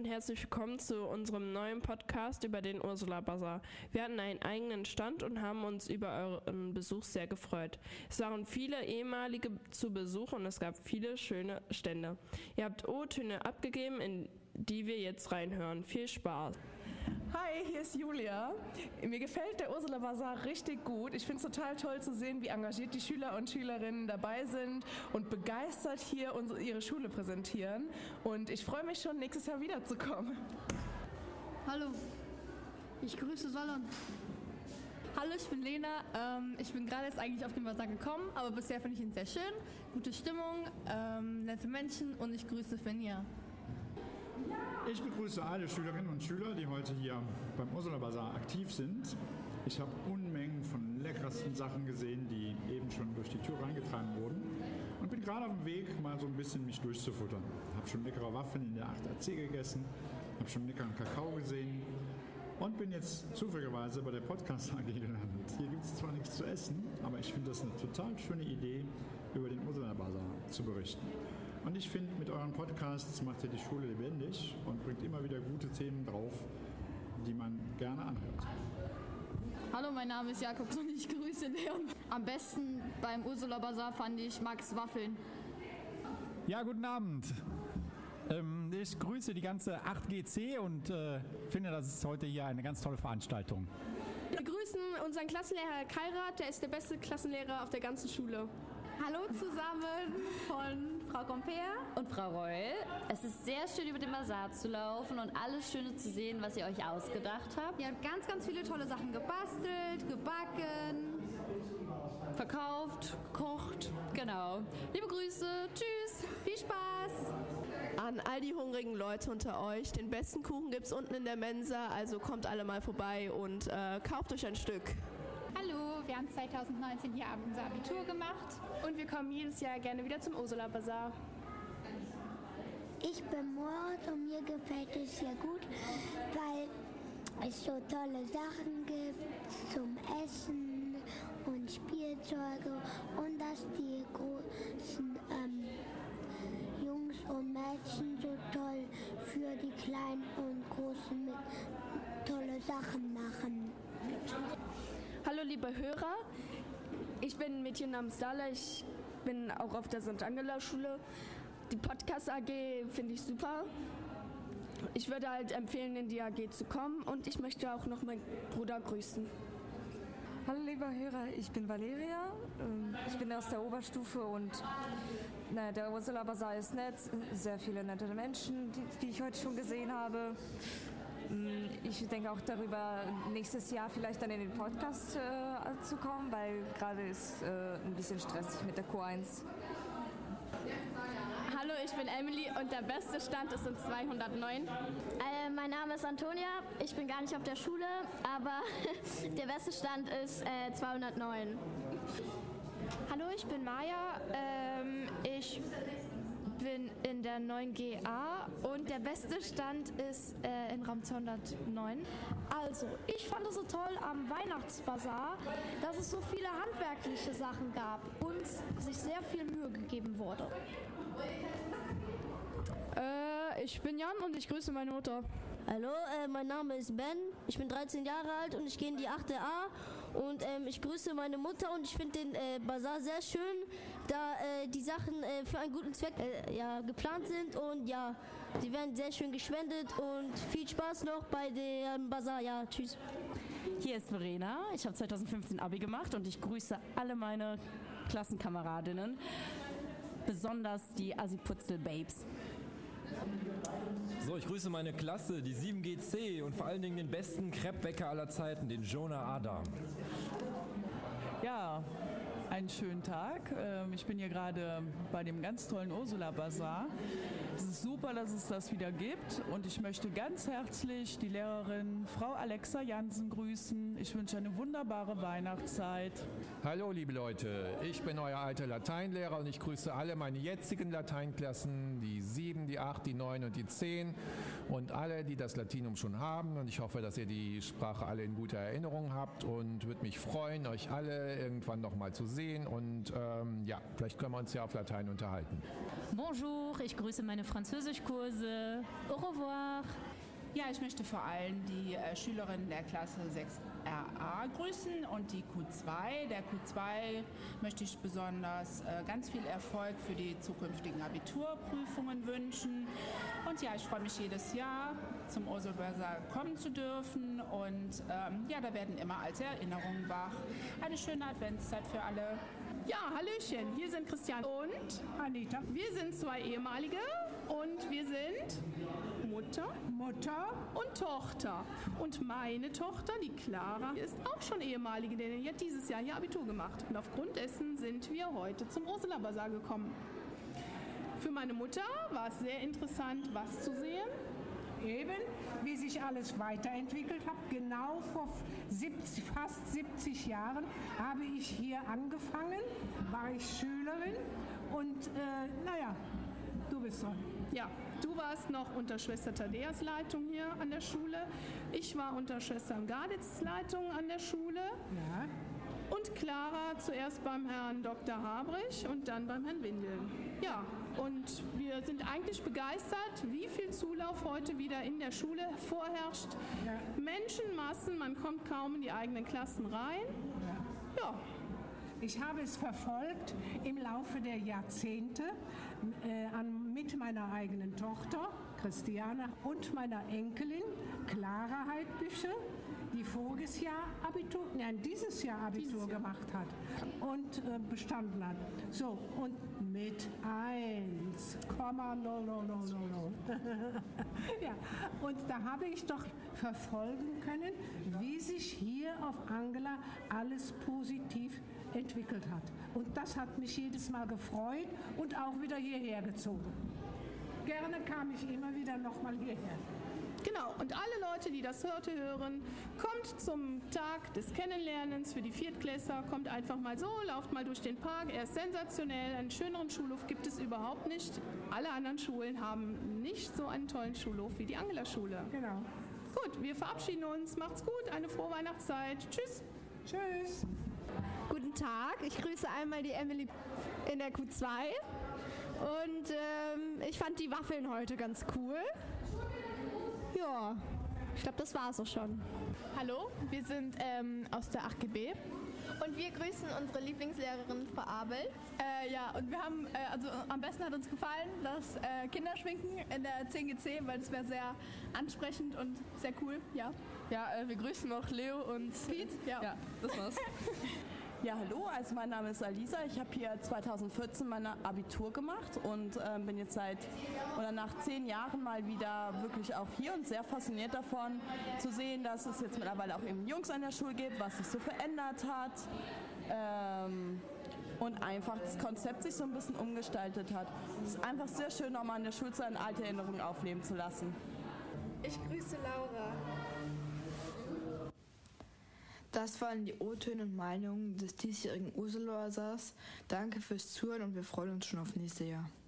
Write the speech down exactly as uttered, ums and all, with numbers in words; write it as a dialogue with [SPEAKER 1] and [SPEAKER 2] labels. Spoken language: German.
[SPEAKER 1] und herzlich willkommen zu unserem neuen Podcast über den Ursula Bazar. Wir hatten einen eigenen Stand und haben uns über euren Besuch sehr gefreut. Es waren viele ehemalige zu Besuch und es gab viele schöne Stände. Ihr habt O-Töne abgegeben, in die wir jetzt reinhören. Viel Spaß!
[SPEAKER 2] Hi, hier ist Julia. Mir gefällt der Ursula Bazar richtig gut. Ich finde es total toll zu sehen, wie engagiert die Schüler und Schülerinnen dabei sind und begeistert hier unsere, ihre Schule präsentieren. Und ich freue mich schon, nächstes Jahr wiederzukommen.
[SPEAKER 3] Hallo, ich grüße Salon.
[SPEAKER 4] Hallo, ich bin Lena. Ähm, ich bin gerade jetzt eigentlich auf den Bazar gekommen, aber bisher finde ich ihn sehr schön. Gute Stimmung, ähm, nette Menschen und ich grüße Fenja.
[SPEAKER 5] Ich begrüße alle Schülerinnen und Schüler, die heute hier beim Ursula Bazar aktiv sind. Ich habe Unmengen von leckersten Sachen gesehen, die eben schon durch die Tür reingetragen wurden und bin gerade auf dem Weg, mal so ein bisschen mich durchzufuttern. Habe schon leckere Waffeln in der acht A C gegessen, habe schon leckeren Kakao gesehen und bin jetzt zufälligerweise bei der Podcast A G gelandet. Hier gibt es zwar nichts zu essen, aber ich finde das eine total schöne Idee, über den Ursula Bazar zu berichten. Und ich finde, mit euren Podcasts macht ihr die Schule lebendig und bringt immer wieder gute Themen drauf, die man gerne anhört.
[SPEAKER 3] Hallo, mein Name ist Jakob und ich grüße Leon. Am besten beim Ursula Bazar fand ich Max Waffeln.
[SPEAKER 6] Ja, guten Abend. Ähm, ich grüße die ganze acht G C und äh, finde, das ist heute hier eine ganz tolle Veranstaltung.
[SPEAKER 1] Wir grüßen unseren Klassenlehrer Kairat, der ist der beste Klassenlehrer auf der ganzen Schule.
[SPEAKER 7] Hallo zusammen von Frau Comper
[SPEAKER 8] und Frau Reul. Es ist sehr schön, über den Bazar zu laufen und alles Schöne zu sehen, was ihr euch ausgedacht habt.
[SPEAKER 7] Ihr habt ganz, ganz viele tolle Sachen gebastelt, gebacken,
[SPEAKER 8] verkauft, gekocht. Genau. Liebe Grüße. Tschüss.
[SPEAKER 7] Viel Spaß.
[SPEAKER 1] An all die hungrigen Leute unter euch, den besten Kuchen gibt es unten in der Mensa, also kommt alle mal vorbei und äh, kauft euch ein Stück.
[SPEAKER 9] Hallo, wir haben zwanzig neunzehn hier unser Abitur gemacht
[SPEAKER 1] und wir kommen jedes Jahr gerne wieder zum Ursula Bazar.
[SPEAKER 10] Ich bin Moritz und mir gefällt es hier gut, weil es so tolle Sachen gibt zum Essen und Spielzeuge und dass die großen ähm, Jungs und Mädchen so toll für die Kleinen und Großen mit tolle Sachen machen.
[SPEAKER 11] Hallo liebe Hörer, ich bin ein Mädchen namens Dala, ich bin auch auf der Sankt Angela Schule. Die Podcast A G finde ich super. Ich würde halt empfehlen, in die A G zu kommen und ich möchte auch noch meinen Bruder grüßen.
[SPEAKER 12] Hallo lieber Hörer, ich bin Valeria, ich bin aus der Oberstufe und na, der Ursula Bazar ist nett, sehr viele nette Menschen, die, die ich heute schon gesehen habe. Ich denke auch darüber, nächstes Jahr vielleicht dann in den Podcast äh, zu kommen, weil gerade ist äh, ein bisschen stressig mit der Q eins.
[SPEAKER 4] Hallo, ich bin Emily und der beste Stand ist in zweihundertneun.
[SPEAKER 13] Äh, mein Name ist Antonia, ich bin gar nicht auf der Schule, aber der beste Stand ist äh, zweihundertneun.
[SPEAKER 14] Hallo, ich bin Maja, ähm, ich bin in der neun G A und der beste Stand ist äh, in Raum zweihundertneun.
[SPEAKER 15] Also, ich fand es so toll am Weihnachtsbazar, dass es so viele handwerkliche Sachen gab und sich sehr viel Mühe gegeben wurde.
[SPEAKER 11] Äh, ich bin Jan und ich grüße meine Mutter.
[SPEAKER 16] Hallo, äh, mein Name ist Ben, ich bin dreizehn Jahre alt und ich gehe in die achte A und ähm, ich grüße meine Mutter und ich finde den äh, Bazar sehr schön, da äh, die Sachen äh, für einen guten Zweck äh, ja, geplant sind und ja, sie werden sehr schön gespendet und viel Spaß noch bei dem Bazar, ja, tschüss.
[SPEAKER 17] Hier ist Verena, ich habe zweitausendfünfzehn Abi gemacht und ich grüße alle meine Klassenkameradinnen, besonders die Assi-Putzel-Babes.
[SPEAKER 18] So, ich grüße meine Klasse, die sieben G C und vor allen Dingen den besten Crepe-Bäcker aller Zeiten, den Jonah Adam.
[SPEAKER 2] Ja, einen schönen Tag. Ich bin hier gerade bei dem ganz tollen Ursula Bazar. Es ist super, dass es das wieder gibt und ich möchte ganz herzlich die Lehrerin Frau Alexa Jansen grüßen. Ich wünsche eine wunderbare Weihnachtszeit.
[SPEAKER 19] Hallo liebe Leute, ich bin euer alter Lateinlehrer und ich grüße alle meine jetzigen Lateinklassen, die sieben, die acht, die neun und die zehn und alle, die das Latinum schon haben und ich hoffe, dass ihr die Sprache alle in guter Erinnerung habt und würde mich freuen, euch alle irgendwann noch mal zu sehen und ähm, ja, vielleicht können wir uns ja auf Latein unterhalten.
[SPEAKER 20] Bonjour, ich grüße meine meine Französischkurse. Au revoir.
[SPEAKER 2] Ja, ich möchte vor allem die äh, Schülerinnen der Klasse sechs R A grüßen und die Q zwei. Der Q zwei möchte ich besonders äh, ganz viel Erfolg für die zukünftigen Abiturprüfungen wünschen. Und ja, ich freue mich jedes Jahr zum Ursula-Basar kommen zu dürfen und ähm, ja, da werden immer alte Erinnerungen wach. Eine schöne Adventszeit für alle.
[SPEAKER 1] Ja, hallöchen, hier sind Christian und Anita. Wir sind zwei ehemalige und wir sind Mutter, Mutter und Tochter. Und meine Tochter, die Clara, ist auch schon ehemalige, denn die hat dieses Jahr hier Abitur gemacht. Und aufgrund dessen sind wir heute zum Ursula-Basar gekommen. Für meine Mutter war es sehr interessant, was zu sehen.
[SPEAKER 21] Eben, wie sich alles weiterentwickelt hat. Genau vor siebzig, fast siebzig Jahren habe ich hier angefangen, war ich Schülerin und äh, naja, du bist dran.
[SPEAKER 1] Ja, du warst noch unter Schwester Tadeas Leitung hier an der Schule. Ich war unter Schwester Garditz Leitung an der Schule.
[SPEAKER 21] Ja.
[SPEAKER 1] Und Clara zuerst beim Herrn Doktor Habrich und dann beim Herrn Windel. Ja, und wir sind eigentlich begeistert, wie viel Zulauf heute wieder in der Schule vorherrscht.
[SPEAKER 21] Ja.
[SPEAKER 1] Menschenmassen, man kommt kaum in die eigenen Klassen rein.
[SPEAKER 21] Ja. ja. Ich habe es verfolgt im Laufe der Jahrzehnte äh, an, mit meiner eigenen Tochter Christiane und meiner Enkelin Clara Heidbüsche, die voriges Jahr Abitur, nein, dieses Jahr Abitur dieses Jahr. gemacht hat und äh, bestanden hat. So, und mit eins Komma null null null null null. Ja, und da habe ich doch verfolgen können, wie sich hier auf Angela alles positiv entwickelt hat. Und das hat mich jedes Mal gefreut und auch wieder hierher gezogen. Gerne kam ich immer wieder nochmal hierher.
[SPEAKER 1] Genau, und alle Leute, die das heute hören, kommt zum Tag des Kennenlernens für die Viertklässler, kommt einfach mal so, lauft mal durch den Park, er ist sensationell, einen schöneren Schulhof gibt es überhaupt nicht. Alle anderen Schulen haben nicht so einen tollen Schulhof wie die Angela-Schule.
[SPEAKER 21] Genau.
[SPEAKER 1] Gut, wir verabschieden uns, macht's gut, eine frohe Weihnachtszeit, tschüss.
[SPEAKER 21] Tschüss.
[SPEAKER 22] Guten Tag, ich grüße einmal die Emily in der Q zwei und ähm, ich fand die Waffeln heute ganz cool. Ja, ich glaube, das war's auch schon.
[SPEAKER 4] Hallo, wir sind ähm, aus der acht G B.
[SPEAKER 14] Und wir grüßen unsere Lieblingslehrerin Frau Abel.
[SPEAKER 4] Äh, ja, und wir haben, äh, also am besten hat uns gefallen, das äh, Kinderschminken in der zehn G C, weil das wäre sehr ansprechend und sehr cool, ja.
[SPEAKER 23] Ja, äh, wir grüßen noch Leo und
[SPEAKER 4] Piet. Ja.
[SPEAKER 23] ja, das war's.
[SPEAKER 24] Ja, hallo, also mein Name ist Alisa. Ich habe hier zweitausendvierzehn mein Abitur gemacht und äh, bin jetzt seit oder nach zehn Jahren mal wieder wirklich auch hier und sehr fasziniert davon zu sehen, dass es jetzt mittlerweile auch eben Jungs an der Schule gibt, was sich so verändert hat ähm, und einfach das Konzept sich so ein bisschen umgestaltet hat. Es ist einfach sehr schön, nochmal in der Schulzeit alte Erinnerungen aufleben zu lassen.
[SPEAKER 14] Ich grüße Laura.
[SPEAKER 25] Das waren die O-Töne und Meinungen des diesjährigen Ursula-Basars. Danke fürs Zuhören und wir freuen uns schon auf nächstes Jahr.